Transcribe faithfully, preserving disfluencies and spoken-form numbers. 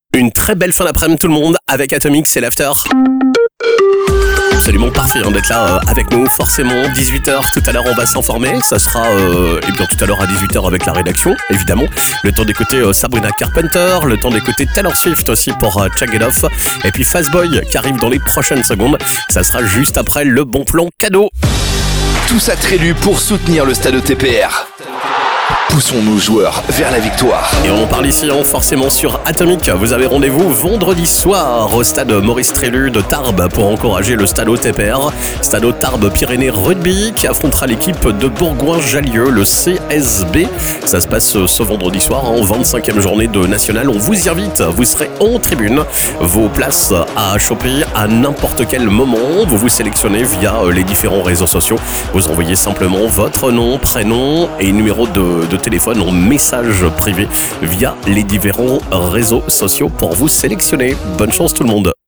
Une très belle fin d'après-midi tout le monde avec Atomic, c'est l'after. Absolument parfait hein, d'être là euh, avec nous, forcément. dix-huit heures, tout à l'heure on va s'informer. Ça sera euh, et bien tout à l'heure à dix-huit heures avec la rédaction, évidemment. Le temps d'écouter euh, Sabrina Carpenter, le temps d'écouter Taylor Swift aussi pour euh, Check It Off. Et puis Fastboy qui arrive dans les prochaines secondes. Ça sera juste après le bon plan cadeau. Tous attribués pour soutenir le Stade T P R. Poussons nos joueurs vers la victoire. Et on parle ici hein, forcément sur Atomic. Vous avez rendez-vous vendredi soir au stade Maurice Trélu de Tarbes pour encourager le Stade T P R. Stade Tarbes Pyrénées Rugby qui affrontera l'équipe de Bourgoin-Jallieu, le C S B. Ça se passe ce vendredi soir en vingt-cinquième journée de National. On vous y invite, vous serez en tribune. Vos places à choper à n'importe quel moment. Vous vous sélectionnez via les différents réseaux sociaux. Vous envoyez simplement votre nom, prénom et numéro de, de téléphone en message privé via les différents réseaux sociaux pour vous sélectionner. Bonne chance tout le monde.